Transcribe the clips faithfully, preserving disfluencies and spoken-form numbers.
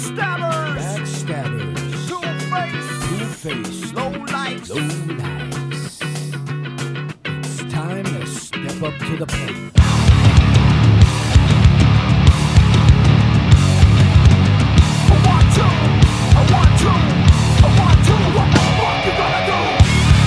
Backstabbers, Backstabbers, two-face, two-face, low-lifes, lowlifes. It's time to step up to the plate. I want to, I want to, I want to. What the fuck you gonna do?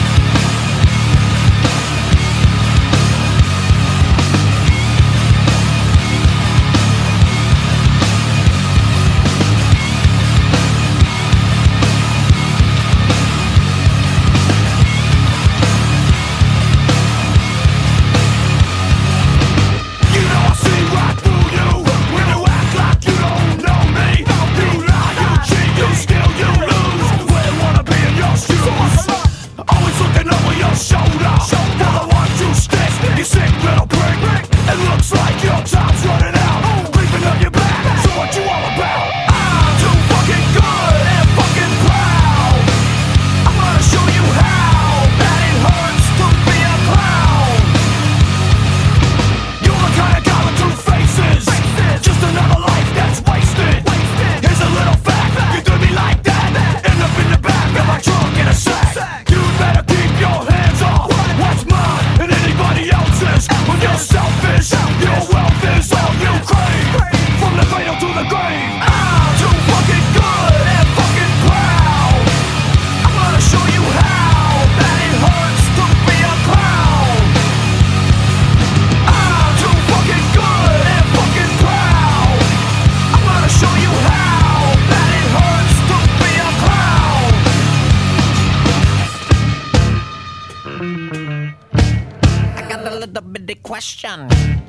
Question.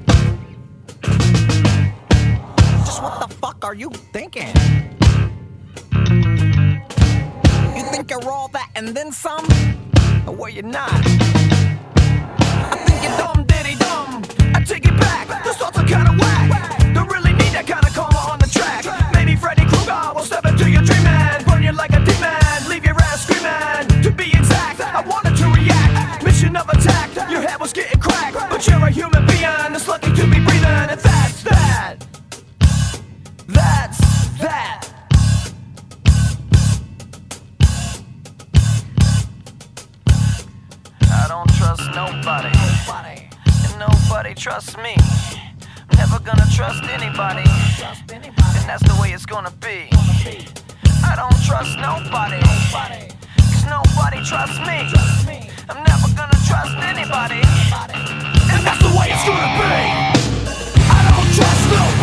Just what the fuck are you thinking? You think you're all that and then some? Or were you not? I think you're dumb, diddy dumb. I take it back, the thoughts are kinda whack. Don't really need that kind of karma on the track. Maybe Freddy Krueger will step into your dream and burn you like a demon, leave your ass screaming. To be exact, I wanted to react. Mission of attack, your head was getting cracked. But you're a human being that's lucky to be breathing, and that's that. That's that. I don't trust nobody, nobody, and nobody trusts me. I'm never gonna trust anybody, trust anybody, and that's the way it's gonna be. I don't trust nobody, nobody, cause nobody trusts me. Trust me. I'm never gonna trust anybody, and that's the way it's gonna be. I don't trust nobody.